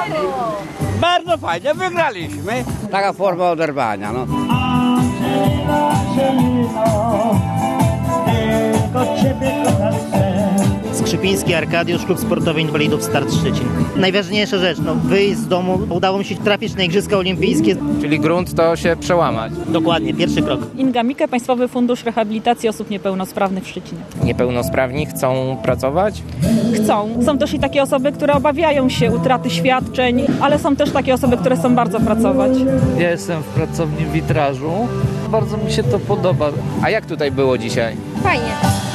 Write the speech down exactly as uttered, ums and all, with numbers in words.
Bardzo fajnie, wygraliśmy. Taka forma oderwania, no. Skrzypiński Arkadiusz, Klub Sportowy Inwalidów Start Szczecin. Najważniejsza rzecz, no wyjść z domu, udało mi się trafić na Igrzyska Olimpijskie. Czyli grunt to się przełamać. Dokładnie, pierwszy krok. Inga Mike, Państwowy Fundusz Rehabilitacji Osób Niepełnosprawnych w Szczecinie. Niepełnosprawni chcą pracować? Chcą. Są też i takie osoby, które obawiają się utraty świadczeń, ale są też takie osoby, które chcą bardzo pracować. Ja jestem w pracowni witrażu. Bardzo mi się to podoba. A jak tutaj było dzisiaj? Fajnie.